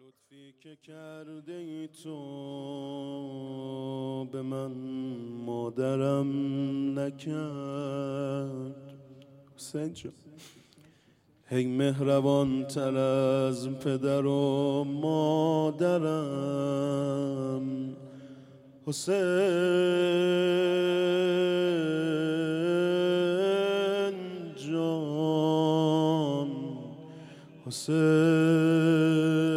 لطفی که کرده ای تو به من مادرم نکرد حسین جان، هی مهربان تر از پدر و مادرم حسین جان، حسین.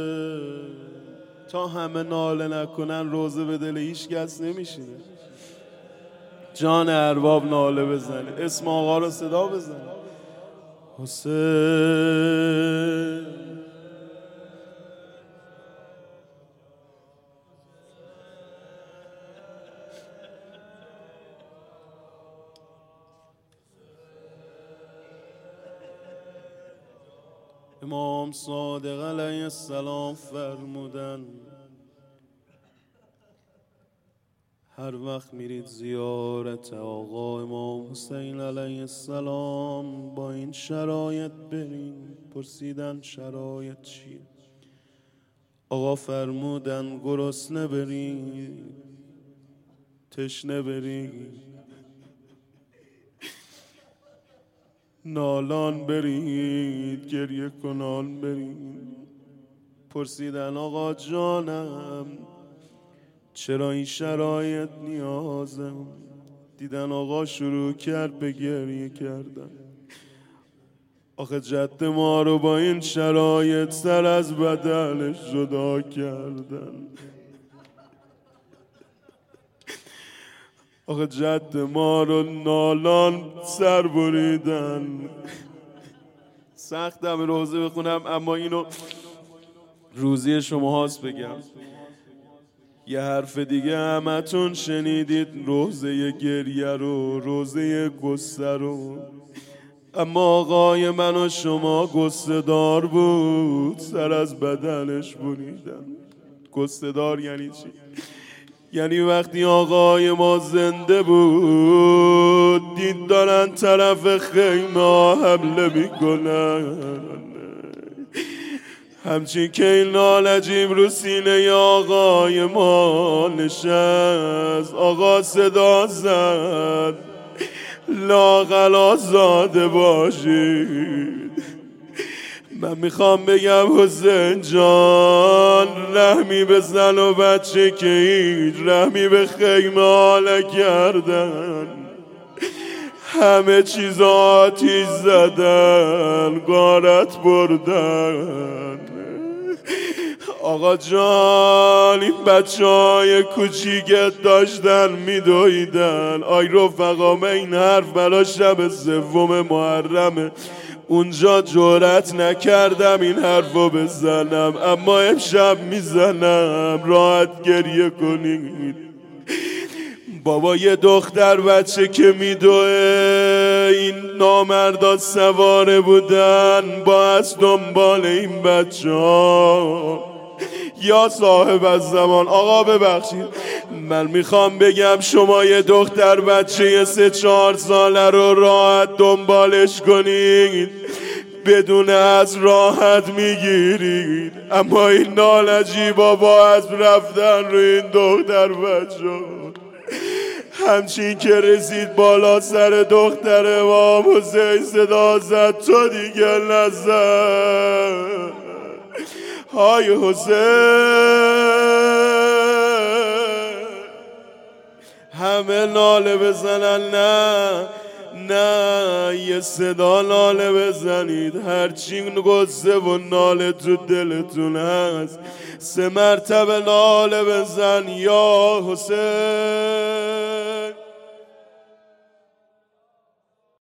تا همه ناله نکنن روزه به دل هیچ کس نمیشینه. جان ارباب ناله بزنه، اسم آقا رو صدا بزنه. حسین امام صادق علیه السلام فرمودن هر وقت میرید زیارت آقا امام حسین علیه السلام با این شرایط برین. پرسیدن شرایط چیه؟ آقا فرمودن گرسنه برید، تشنه برید، نالان برید، گریه کنان برید. پرسیدن آقا جانم چرا این شرایط نیازم؟ دیدن آقا شروع کرد به گریه کردن. آخه جد ما رو با این شرایط سر از بدنش جدا کردن. آخه جد ما رو نالان سر بریدن. سختم روزه بخونم اما اینو روزی شما هاست بگم. یه حرف دیگه همتون شنیدید روزه گریه رو، روزه قصه رو. اما آقای من و شما قصه دار بود، سر از بدنش بریدن. قصه دار یعنی چی؟ یعنی وقتی آقای ما زنده بود دید دارن طرف خیمه حمله میکنن. همچین که این نالجیم رو سینه آقای ما نشست. آقا صدا زد لااقل آزاده باشید. من میخوام بگم حسین جان رحمی به زن و بچه که هیچ رحمی به خیمه حاله کردن. همه چیز آتیش زدن، غارت بردن. آقا جان این بچه های کوچیکت داشتن میدویدن. آی رفقا من این حرف برا شب سوم محرمه، اونجا جرأت نکردم این حرفو بزنم اما امشب میزنم، راحت گریه کنید. بابا یه دختر بچه که میدوه، این نامردا سواره بودن با از دنبال این بچه ها. یا صاحب از زمان آقا ببخشید من میخوام بگم شما یه دختر بچه 3-4 ساله رو راحت دنبالش کنید بدون از راحت میگیرید. اما این نالجی بابا از رفتن رو این دختر بچه همچین که رسید بالا سر دختر امام حسین صدا زد تو دیگه نزد. های حسین همه ناله بزنن، نه یه صدا ناله بزنید. هرچی قصه و ناله تو دلتون هست 3 مرتبه ناله بزن یا حسین.